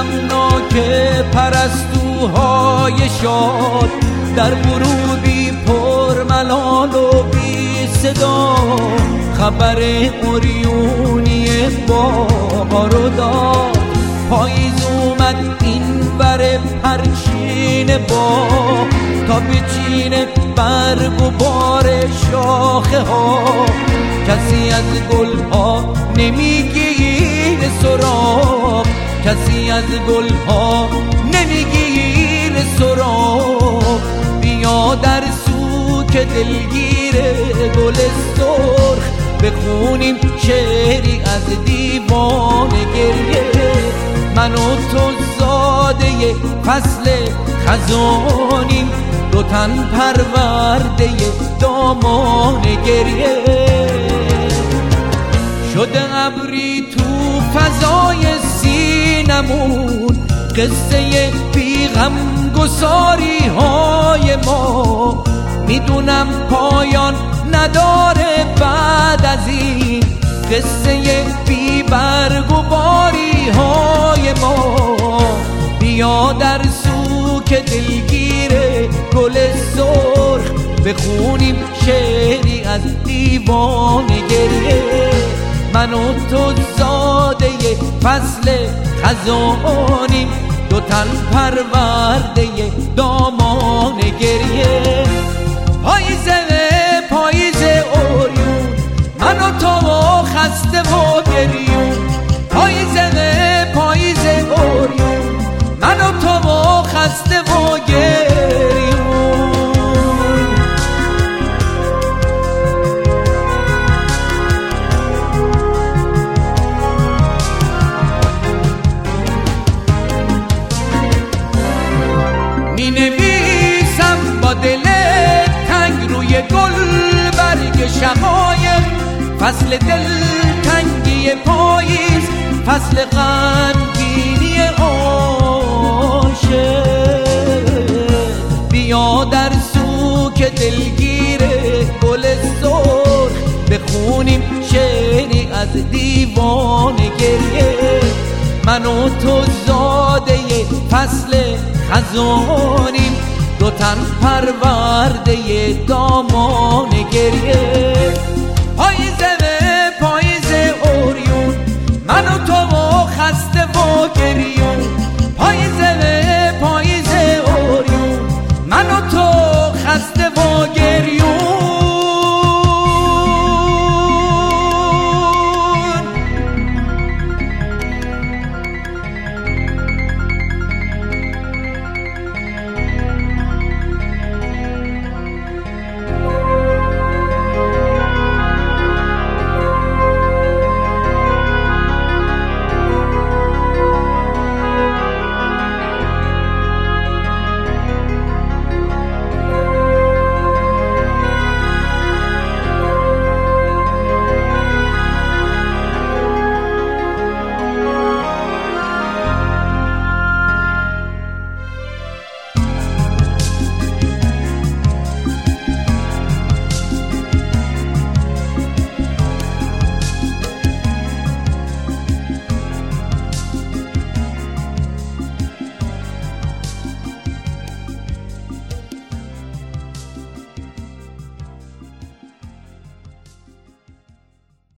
غمناک پرستوهای شاد در غروبی پرملال و بی صدا خبر عریونی بهارو داد. پاییز اومد این ور پرچین باغ تا بچینه برگ و بار شاخه ها. کسی از گلها نمیگیره سراغ، کسی از گلها نمیگیره سراغ. بیا در سوک دلگیر گل سرخ بخونیم شعری از دیوان گریه. من و تو زاده فصل خزانیم، دو تن پرورده دامان گریه. شده ابری تو فضای سینمون قصه بیغم گساری های ما. میدونم پایان نداره بعد از این قصه بی برگ و باری های ما. بیا در سوک دلگیر گل سرخ بخونیم شعری از دیوان گریه. من و تو زاده فصل خزانیم، دو تن پرورده دامان گریه. پاییزه پاییزه اوریون، من و تو خسته و گریون. پاییزه پاییزه اوریون، من و تو خسته و گریون. می نویسم با دل تنگ روی گل برگ شقایق، فصل دل تنگی پاییز، فصل غمگینی عاشق. بیا در سوک دلگیر گل سرخ بخونیم شعری از دیوان گریه. من و تو زاده فصل خزانیم، دو تن پرورده دامان گریه. پاییزه پاییزه اوریون، من و تو خسته و گریون. پاییزه پاییزه اوریون، من و تو خسته و گریون.